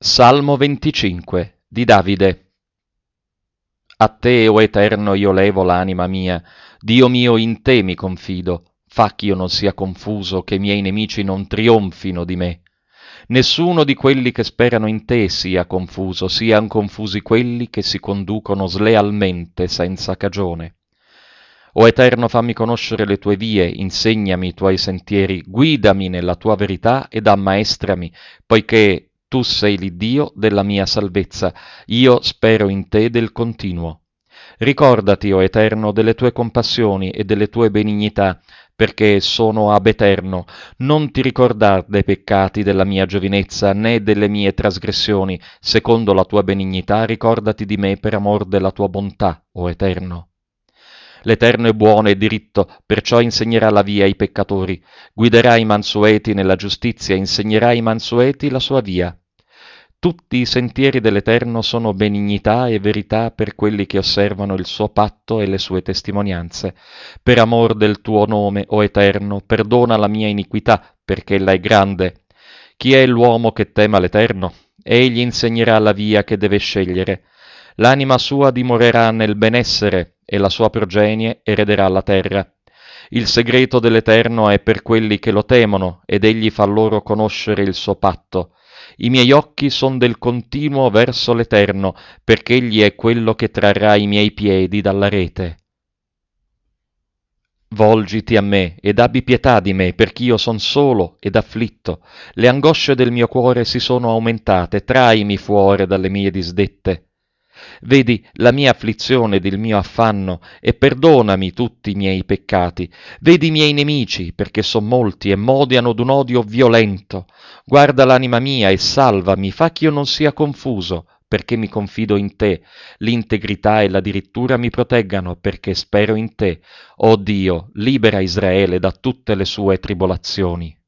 Salmo 25 di Davide. A te, o Eterno, io levo l'anima mia, Dio mio, in te mi confido. Fa ch'io non sia confuso, che i miei nemici non trionfino di me. Nessuno di quelli che sperano in te sia confuso, sian confusi quelli che si conducono slealmente senza cagione. O Eterno, fammi conoscere le tue vie, insegnami i tuoi sentieri, guidami nella tua verità ed ammaestrami, poiché tu sei l'Iddio della mia salvezza, io spero in te del continuo. Ricordati, o Eterno, delle tue compassioni e delle tue benignità, perché sono ab eterno. Non ti ricordar dei peccati della mia giovinezza, né delle mie trasgressioni. Secondo la tua benignità, ricordati di me per amor della tua bontà, o Eterno. L'Eterno è buono e diritto, perciò insegnerà la via ai peccatori. Guiderà i mansueti nella giustizia, insegnerà ai mansueti la sua via. Tutti i sentieri dell'Eterno sono benignità e verità per quelli che osservano il suo patto e le sue testimonianze. Per amor del tuo nome, o Eterno, perdona la mia iniquità, perché ella è grande. Chi è l'uomo che tema l'Eterno? Egli insegnerà la via che deve scegliere. L'anima sua dimorerà nel benessere e la sua progenie erederà la terra. Il segreto dell'Eterno è per quelli che lo temono, ed egli fa loro conoscere il suo patto. I miei occhi son del continuo verso l'Eterno, perché egli è quello che trarrà i miei piedi dalla rete. Volgiti a me ed abbi pietà di me, perch'io son solo ed afflitto. Le angosce del mio cuore si sono aumentate, traimi fuori dalle mie disdette. Vedi la mia afflizione ed il mio affanno, e perdonami tutti i miei peccati. Vedi i miei nemici, perché son molti e m'odiano d'un odio violento. Guarda l'anima mia e salvami, fa ch'io non sia confuso, perché mi confido in te. L'integrità e la dirittura mi proteggano, perché spero in te. O Dio, libera Israele da tutte le sue tribolazioni.